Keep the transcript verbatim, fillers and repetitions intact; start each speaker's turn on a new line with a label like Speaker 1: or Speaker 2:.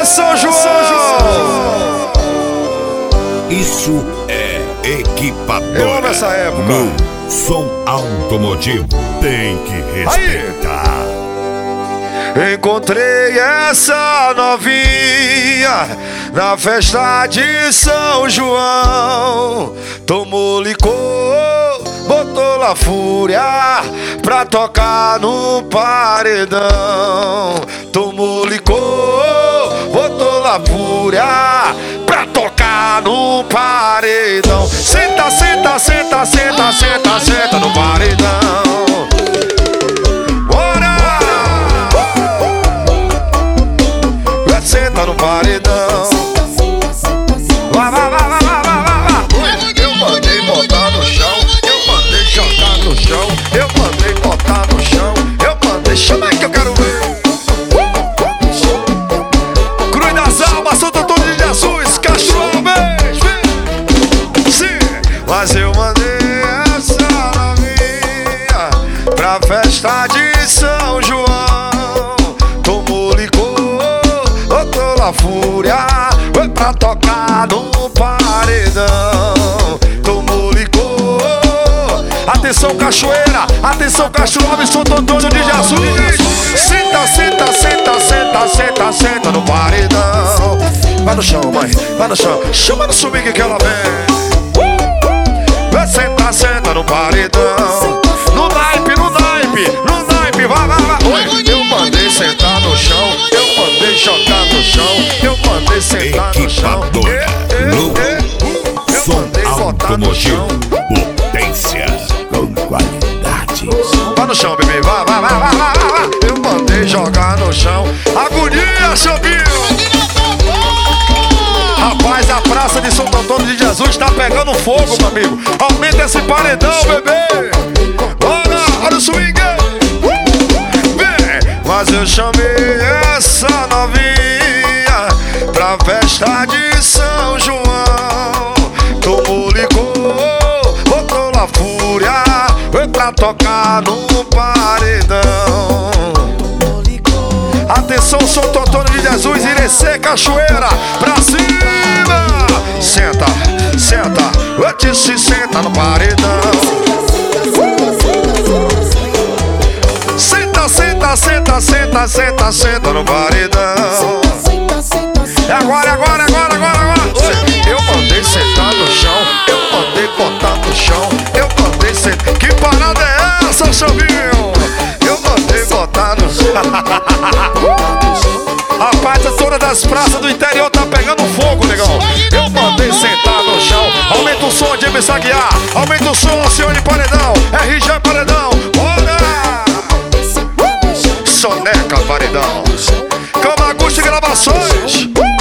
Speaker 1: São João.
Speaker 2: Isso é equipadora.
Speaker 1: Eu amo essa época.
Speaker 2: No som automotivo tem que respeitar.
Speaker 1: Aí. Encontrei essa novinha na festa de São João. Tomou licor, botou lá fúria pra tocar no paredão. Tomou licor, botou lá fúria pra tocar no paredão. Senta, senta, senta, senta, senta, senta no paredão. Bora! Senta no paredão. Vai, vai, vai, vai, vai, vai, vai. Eu mandei botar no chão, eu mandei jogar no chão, eu mandei botar no chão, eu mandei. Chama aí que eu quero ver. Cruz das Almas, Santo Antônio de Jesus, Cachorro, beijo. Sim, mas eu mandei essa novinha pra festa de São João. Tomou licor, botou lá fúria, foi pra tocar no paredão. Tomou licor. Atenção, Cachoeira, atenção, Cachorro, Santo Antônio de Jesus. Senta, senta, senta, senta, senta, senta no paredão. Vai no chão, mãe, vai no chão. Chama no swing que ela vem. Senta, senta no paredão. No naipe, no naipe, no naipe, vai, vai, vai. Oi, eu mandei sentar no chão, eu mandei jogar no chão, eu mandei sentar no chão.
Speaker 2: Equipadora. No
Speaker 1: Eu
Speaker 2: som
Speaker 1: mandei botar no chão.
Speaker 2: automotivo. Potência com qualidade.
Speaker 1: Vai no chão, bebê, vai, vai, vai, vai, vai, vai. Eu mandei jogar no chão. Agonia, Chambinho. Rapaz, a praça de Santo Antônio de Jesus tá pegando fogo, meu amigo. Aumenta esse paredão, bebê. Bora, olha o swing. Vem. Mas eu chamei essa novinha pra festa de São João. Tomou licor, botou lá fúria, foi pra tocar no paredão. Atenção, Santo Antônio de Jesus, Irecê, Cachoeira, pra cima. Senta, senta, antes se senta no paredão. Senta, senta, senta, senta, senta, senta no paredão. É agora, é agora, é agora, agora, agora. Eu mandei sentar no chão, eu mandei botar no chão, eu mandei sentar. Que parada é essa, Chambinho? Eu mandei botar no chão. Rapaz, todas as praças do interior tá pegando fogo, negão. Eu mandei sentar no chão. Aumenta o som de M. Aguiar, aumenta o som, senhor de paredão. R G paredão, bora! Soneca paredão. Camaguste Gravações.